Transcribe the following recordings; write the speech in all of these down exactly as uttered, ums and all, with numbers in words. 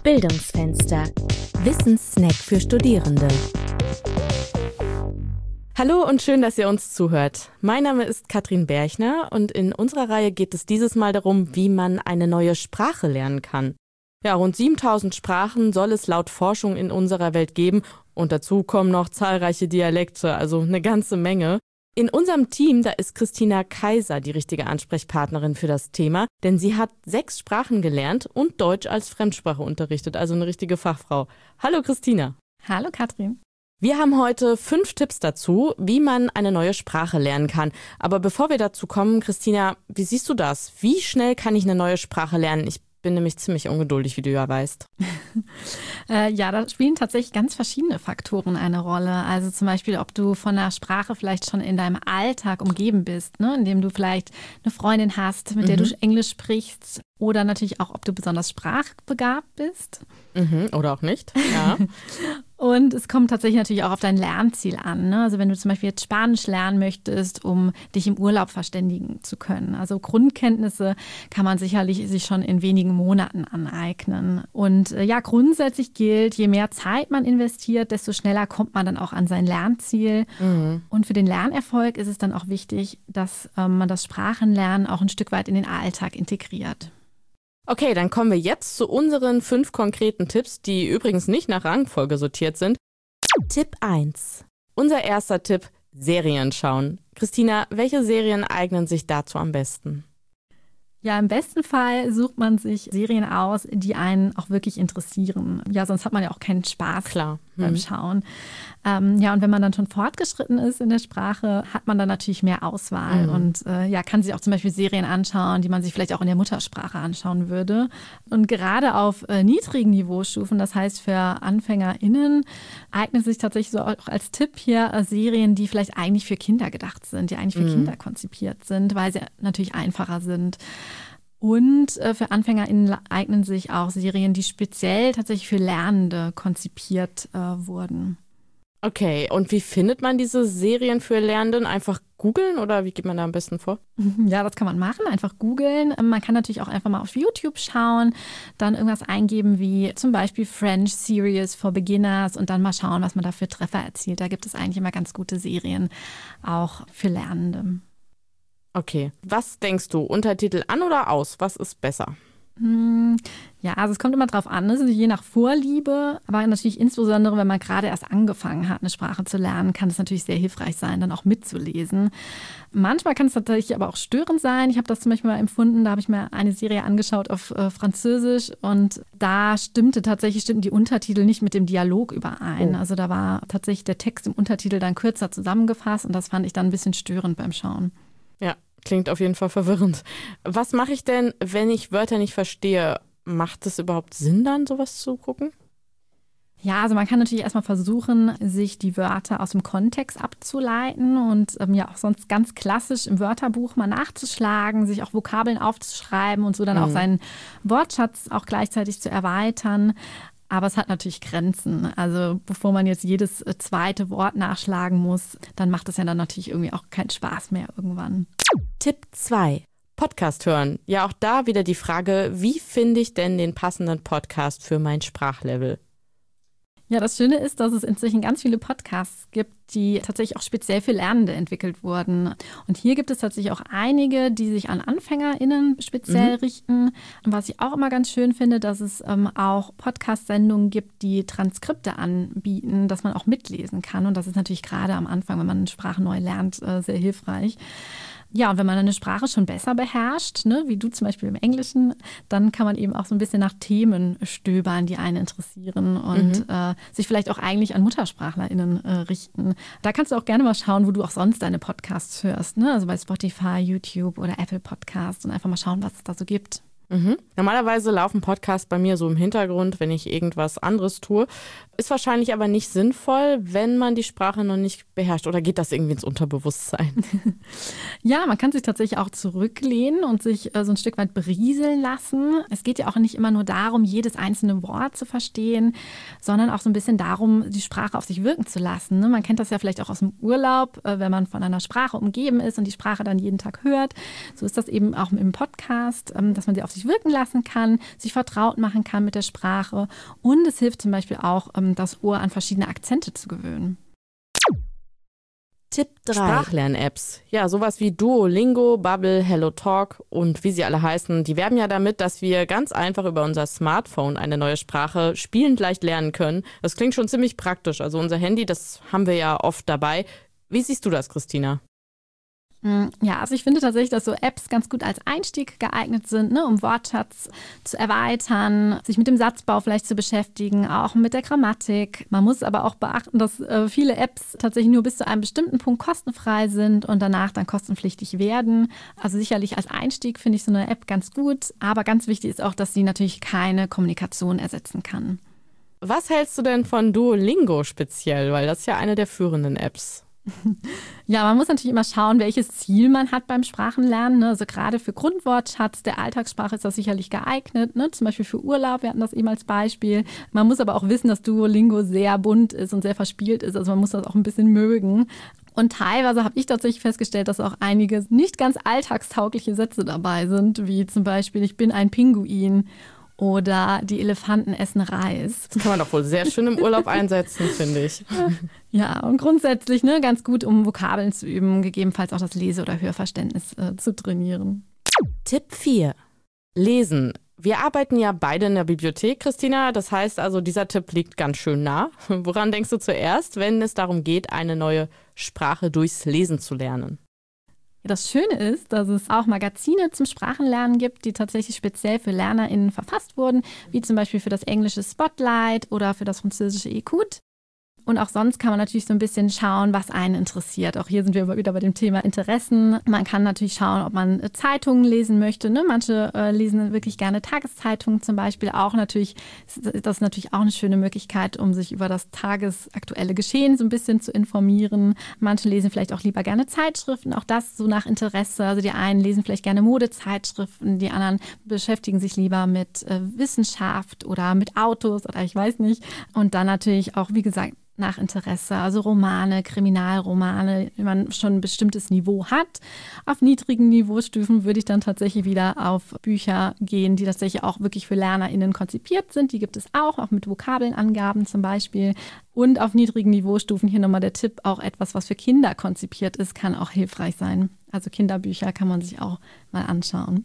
Bildungsfenster. Wissenssnack für Studierende. Hallo und schön, dass ihr uns zuhört. Mein Name ist Katrin Berchner und in unserer Reihe geht es dieses Mal darum, wie man eine neue Sprache lernen kann. Ja, rund siebentausend Sprachen soll es laut Forschung in unserer Welt geben und dazu kommen noch zahlreiche Dialekte, also eine ganze Menge. In unserem Team, da ist Christina Kaiser die richtige Ansprechpartnerin für das Thema, denn sie hat sechs Sprachen gelernt und Deutsch als Fremdsprache unterrichtet, also eine richtige Fachfrau. Hallo Christina. Hallo Katrin. Wir haben heute fünf Tipps dazu, wie man eine neue Sprache lernen kann. Aber bevor wir dazu kommen, Christina, wie siehst du das? Wie schnell kann ich eine neue Sprache lernen? Ich bin nämlich ziemlich ungeduldig, wie du ja weißt. äh, ja, da spielen tatsächlich ganz verschiedene Faktoren eine Rolle. Also zum Beispiel, ob du von einer Sprache vielleicht schon in deinem Alltag umgeben bist, ne? Indem du vielleicht eine Freundin hast, mit der mhm. du Englisch sprichst. Oder natürlich auch, ob du besonders sprachbegabt bist. Mhm, oder auch nicht, ja. Und es kommt tatsächlich natürlich auch auf dein Lernziel an, ne? Also wenn du zum Beispiel jetzt Spanisch lernen möchtest, um dich im Urlaub verständigen zu können. Also Grundkenntnisse kann man sicherlich sich schon in wenigen Monaten aneignen. Und äh, ja, grundsätzlich gilt, je mehr Zeit man investiert, desto schneller kommt man dann auch an sein Lernziel. Mhm. Und für den Lernerfolg ist es dann auch wichtig, dass ähm, man das Sprachenlernen auch ein Stück weit in den Alltag integriert. Okay, dann kommen wir jetzt zu unseren fünf konkreten Tipps, die übrigens nicht nach Rangfolge sortiert sind. Tipp eins. Unser erster Tipp, Serien schauen. Christina, welche Serien eignen sich dazu am besten? Ja, im besten Fall sucht man sich Serien aus, die einen auch wirklich interessieren. Ja, sonst hat man ja auch keinen Spaß Klar. Hm. beim Schauen. Ähm, ja, und wenn man dann schon fortgeschritten ist in der Sprache, hat man dann natürlich mehr Auswahl mhm. und äh, ja, kann sich auch zum Beispiel Serien anschauen, die man sich vielleicht auch in der Muttersprache anschauen würde. Und gerade auf äh, niedrigen Niveaustufen, das heißt für AnfängerInnen, eignet sich tatsächlich so auch als Tipp hier äh, Serien, die vielleicht eigentlich für Kinder gedacht sind, die eigentlich für mhm. Kinder konzipiert sind, weil sie natürlich einfacher sind. Und äh, für AnfängerInnen eignen sich auch Serien, die speziell tatsächlich für Lernende konzipiert äh, wurden. Okay, und wie findet man diese Serien für Lernenden? Einfach googeln oder wie geht man da am besten vor? Ja, das kann man machen, einfach googeln. Man kann natürlich auch einfach mal auf YouTube schauen, dann irgendwas eingeben wie zum Beispiel French Series for Beginners und dann mal schauen, was man da für Treffer erzielt. Da gibt es eigentlich immer ganz gute Serien, auch für Lernende. Okay, was denkst du? Untertitel an oder aus? Was ist besser? Ja, also es kommt immer drauf an, also je nach Vorliebe, aber natürlich insbesondere, wenn man gerade erst angefangen hat, eine Sprache zu lernen, kann es natürlich sehr hilfreich sein, dann auch mitzulesen. Manchmal kann es tatsächlich aber auch störend sein. Ich habe das zum Beispiel mal empfunden, da habe ich mir eine Serie angeschaut auf äh, Französisch und da stimmte tatsächlich stimmten die Untertitel nicht mit dem Dialog überein. Oh. Also da war tatsächlich der Text im Untertitel dann kürzer zusammengefasst und das fand ich dann ein bisschen störend beim Schauen. Ja. Klingt auf jeden Fall verwirrend. Was mache ich denn, wenn ich Wörter nicht verstehe? Macht es überhaupt Sinn, dann sowas zu gucken? Ja, also man kann natürlich erstmal versuchen, sich die Wörter aus dem Kontext abzuleiten und ähm, ja auch sonst ganz klassisch im Wörterbuch mal nachzuschlagen, sich auch Vokabeln aufzuschreiben und so dann mhm. auch seinen Wortschatz auch gleichzeitig zu erweitern. Aber es hat natürlich Grenzen. Also bevor man jetzt jedes zweite Wort nachschlagen muss, dann macht es ja dann natürlich irgendwie auch keinen Spaß mehr irgendwann. Tipp zwei. Podcast hören. Ja, auch da wieder die Frage, wie finde ich denn den passenden Podcast für mein Sprachlevel? Ja, das Schöne ist, dass es inzwischen ganz viele Podcasts gibt, die tatsächlich auch speziell für Lernende entwickelt wurden. Und hier gibt es tatsächlich auch einige, die sich an AnfängerInnen speziell mhm. richten. Und was ich auch immer ganz schön finde, dass es ähm, auch Podcast-Sendungen gibt, die Transkripte anbieten, dass man auch mitlesen kann. Und das ist natürlich gerade am Anfang, wenn man eine Sprache neu lernt, äh, sehr hilfreich. Ja, und wenn man eine Sprache schon besser beherrscht, ne, wie du zum Beispiel im Englischen, dann kann man eben auch so ein bisschen nach Themen stöbern, die einen interessieren und mhm. äh, sich vielleicht auch eigentlich an MuttersprachlerInnen äh, richten. Da kannst du auch gerne mal schauen, wo du auch sonst deine Podcasts hörst, ne? Also bei Spotify, YouTube oder Apple Podcasts und einfach mal schauen, was es da so gibt. Mhm. Normalerweise laufen Podcasts bei mir so im Hintergrund, wenn ich irgendwas anderes tue. Ist wahrscheinlich aber nicht sinnvoll, wenn man die Sprache noch nicht beherrscht. Oder geht das irgendwie ins Unterbewusstsein? Ja, man kann sich tatsächlich auch zurücklehnen und sich äh, so ein Stück weit berieseln lassen. Es geht ja auch nicht immer nur darum, jedes einzelne Wort zu verstehen, sondern auch so ein bisschen darum, die Sprache auf sich wirken zu lassen. Ne? Man kennt das ja vielleicht auch aus dem Urlaub, äh, wenn man von einer Sprache umgeben ist und die Sprache dann jeden Tag hört. So ist das eben auch im Podcast, ähm, dass man sie auf sich wirken lassen kann, sich vertraut machen kann mit der Sprache. Und es hilft zum Beispiel auch, das Ohr an verschiedene Akzente zu gewöhnen. Tipp drei. Sprachlern-Apps. Ja, sowas wie Duolingo, Babbel, HelloTalk und wie sie alle heißen, die werben ja damit, dass wir ganz einfach über unser Smartphone eine neue Sprache spielend leicht lernen können. Das klingt schon ziemlich praktisch. Also unser Handy, das haben wir ja oft dabei. Wie siehst du das, Christina? Ja, also ich finde tatsächlich, dass so Apps ganz gut als Einstieg geeignet sind, ne, um Wortschatz zu erweitern, sich mit dem Satzbau vielleicht zu beschäftigen, auch mit der Grammatik. Man muss aber auch beachten, dass äh, viele Apps tatsächlich nur bis zu einem bestimmten Punkt kostenfrei sind und danach dann kostenpflichtig werden. Also sicherlich als Einstieg finde ich so eine App ganz gut, aber ganz wichtig ist auch, dass sie natürlich keine Kommunikation ersetzen kann. Was hältst du denn von Duolingo speziell? Weil das ist ja eine der führenden Apps. Ja, man muss natürlich immer schauen, welches Ziel man hat beim Sprachenlernen. Also gerade für Grundwortschatz der Alltagssprache ist das sicherlich geeignet. Ne? Zum Beispiel für Urlaub, wir hatten das eben als Beispiel. Man muss aber auch wissen, dass Duolingo sehr bunt ist und sehr verspielt ist. Also man muss das auch ein bisschen mögen. Und teilweise habe ich tatsächlich festgestellt, dass auch einige nicht ganz alltagstaugliche Sätze dabei sind, wie zum Beispiel, ich bin ein Pinguin. Oder die Elefanten essen Reis. Das kann man doch wohl sehr schön im Urlaub einsetzen, finde ich. Ja, und grundsätzlich ne, ganz gut, um Vokabeln zu üben, gegebenenfalls auch das Lese- oder Hörverständnis äh, zu trainieren. Tipp vier. Lesen. Wir arbeiten ja beide in der Bibliothek, Christina. Das heißt also, dieser Tipp liegt ganz schön nah. Woran denkst du zuerst, wenn es darum geht, eine neue Sprache durchs Lesen zu lernen? Das Schöne ist, dass es auch Magazine zum Sprachenlernen gibt, die tatsächlich speziell für LernerInnen verfasst wurden, wie zum Beispiel für das englische Spotlight oder für das französische Écoute. Und auch sonst kann man natürlich so ein bisschen schauen, was einen interessiert. Auch hier sind wir wieder bei dem Thema Interessen. Man kann natürlich schauen, ob man Zeitungen lesen möchte. Ne? Manche äh, lesen wirklich gerne Tageszeitungen zum Beispiel. Auch natürlich, das ist natürlich auch eine schöne Möglichkeit, um sich über das tagesaktuelle Geschehen so ein bisschen zu informieren. Manche lesen vielleicht auch lieber gerne Zeitschriften. Auch das so nach Interesse. Also die einen lesen vielleicht gerne Modezeitschriften, die anderen beschäftigen sich lieber mit äh, Wissenschaft oder mit Autos oder ich weiß nicht. Und dann natürlich auch, wie gesagt, nach Interesse, also Romane, Kriminalromane, wenn man schon ein bestimmtes Niveau hat. Auf niedrigen Niveaustufen würde ich dann tatsächlich wieder auf Bücher gehen, die tatsächlich auch wirklich für LernerInnen konzipiert sind. Die gibt es auch, auch mit Vokabelnangaben zum Beispiel. Und auf niedrigen Niveaustufen, hier nochmal der Tipp, auch etwas, was für Kinder konzipiert ist, kann auch hilfreich sein. Also Kinderbücher kann man sich auch mal anschauen.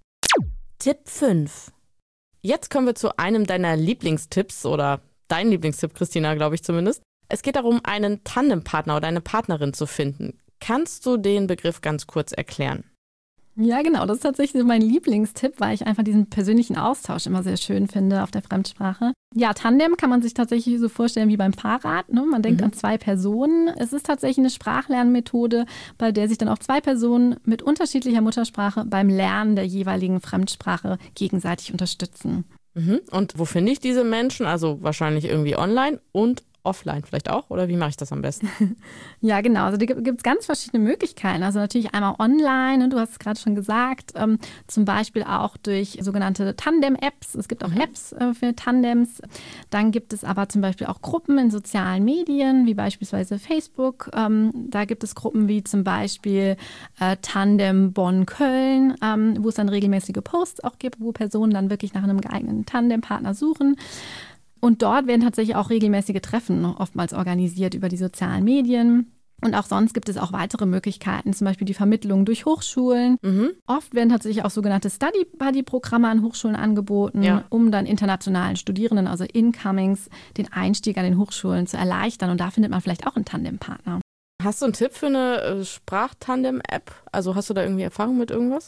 Tipp fünf. Jetzt kommen wir zu einem deiner Lieblingstipps oder dein Lieblingstipp, Christina, glaube ich zumindest. Es geht darum, einen Tandempartner oder eine Partnerin zu finden. Kannst du den Begriff ganz kurz erklären? Ja, genau. Das ist tatsächlich mein Lieblingstipp, weil ich einfach diesen persönlichen Austausch immer sehr schön finde auf der Fremdsprache. Ja, Tandem kann man sich tatsächlich so vorstellen wie beim Fahrrad. Ne? Man denkt mhm. an zwei Personen. Es ist tatsächlich eine Sprachlernmethode, bei der sich dann auch zwei Personen mit unterschiedlicher Muttersprache beim Lernen der jeweiligen Fremdsprache gegenseitig unterstützen. Mhm. Und wo finde ich diese Menschen? Also wahrscheinlich irgendwie online und offline vielleicht auch? Oder wie mache ich das am besten? Ja, genau. Also da gibt es ganz verschiedene Möglichkeiten. Also natürlich einmal online, du hast es gerade schon gesagt, ähm, zum Beispiel auch durch sogenannte Tandem-Apps. Es gibt auch mhm. Apps äh, für Tandems. Dann gibt es aber zum Beispiel auch Gruppen in sozialen Medien, wie beispielsweise Facebook. Ähm, da gibt es Gruppen wie zum Beispiel äh, Tandem Bonn-Köln, ähm, wo es dann regelmäßige Posts auch gibt, wo Personen dann wirklich nach einem geeigneten Tandempartner suchen. Und dort werden tatsächlich auch regelmäßige Treffen oftmals organisiert über die sozialen Medien. Und auch sonst gibt es auch weitere Möglichkeiten, zum Beispiel die Vermittlung durch Hochschulen. Mhm. Oft werden tatsächlich auch sogenannte Study-Buddy-Programme an Hochschulen angeboten, ja. um dann internationalen Studierenden, also Incomings, den Einstieg an den Hochschulen zu erleichtern. Und da findet man vielleicht auch einen Tandempartner. Hast du einen Tipp für eine Sprachtandem-App? Also hast du da irgendwie Erfahrung mit irgendwas?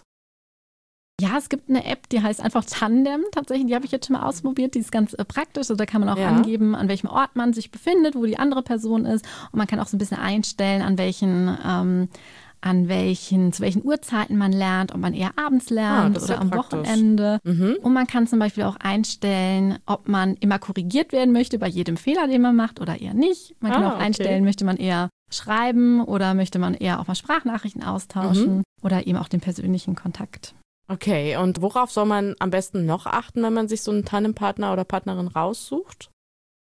Ja, es gibt eine App, die heißt einfach Tandem tatsächlich. Die habe ich jetzt schon mal ausprobiert. Die ist ganz äh, praktisch. Also da kann man auch ja. angeben, an welchem Ort man sich befindet, wo die andere Person ist. Und man kann auch so ein bisschen einstellen, an welchen, ähm, an welchen, zu welchen Uhrzeiten man lernt, ob man eher abends lernt ah, oder am praktisch. Wochenende. Mhm. Und man kann zum Beispiel auch einstellen, ob man immer korrigiert werden möchte bei jedem Fehler, den man macht oder eher nicht. Man kann ah, auch einstellen, okay. möchte man eher schreiben oder möchte man eher auch mal Sprachnachrichten austauschen mhm. oder eben auch den persönlichen Kontakt. Okay, und worauf soll man am besten noch achten, wenn man sich so einen Tandempartner oder Partnerin raussucht?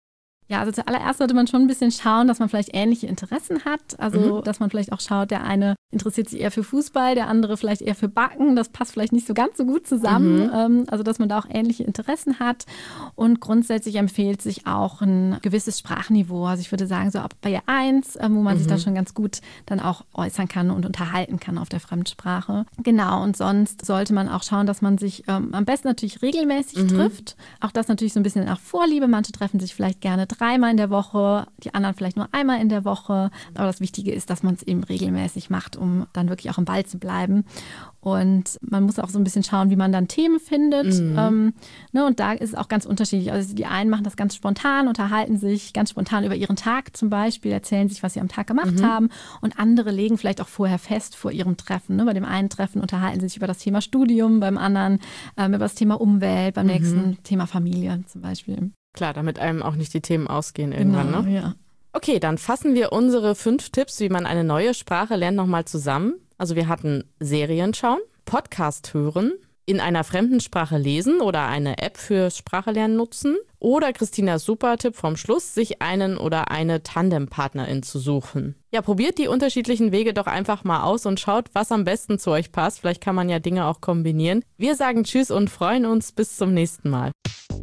Ja, also zuallererst sollte man schon ein bisschen schauen, dass man vielleicht ähnliche Interessen hat. Also, Mhm. dass man vielleicht auch schaut, der eine interessiert sich eher für Fußball, der andere vielleicht eher für Backen. Das passt vielleicht nicht so ganz so gut zusammen. Mhm. Ähm, also, dass man da auch ähnliche Interessen hat. Und grundsätzlich empfiehlt sich auch ein gewisses Sprachniveau. Also, ich würde sagen, so ab B eins, äh, wo man Mhm. sich da schon ganz gut dann auch äußern kann und unterhalten kann auf der Fremdsprache. Genau, und sonst sollte man auch schauen, dass man sich ähm, am besten natürlich regelmäßig Mhm. trifft. Auch das natürlich so ein bisschen nach Vorliebe. Manche treffen sich vielleicht gerne dreimal in der Woche, die anderen vielleicht nur einmal in der Woche. Aber das Wichtige ist, dass man es eben regelmäßig macht, um dann wirklich auch im Ball zu bleiben. Und man muss auch so ein bisschen schauen, wie man dann Themen findet. Mhm. Ähm, ne, und da ist es auch ganz unterschiedlich. Also die einen machen das ganz spontan, unterhalten sich ganz spontan über ihren Tag zum Beispiel, erzählen sich, was sie am Tag gemacht Mhm. haben. Und andere legen vielleicht auch vorher fest vor ihrem Treffen. Ne? Bei dem einen Treffen unterhalten sie sich über das Thema Studium, beim anderen ähm, über das Thema Umwelt, beim Mhm. nächsten Thema Familie zum Beispiel. Klar, damit einem auch nicht die Themen ausgehen irgendwann, Genau, ne? ja. Okay, dann fassen wir unsere fünf Tipps, wie man eine neue Sprache lernt, nochmal zusammen. Also wir hatten Serien schauen, Podcast hören, in einer fremden Sprache lesen oder eine App für Sprachelernen nutzen oder Christinas super Tipp vom Schluss, sich einen oder eine Tandempartnerin zu suchen. Ja, probiert die unterschiedlichen Wege doch einfach mal aus und schaut, was am besten zu euch passt. Vielleicht kann man ja Dinge auch kombinieren. Wir sagen Tschüss und freuen uns bis zum nächsten Mal.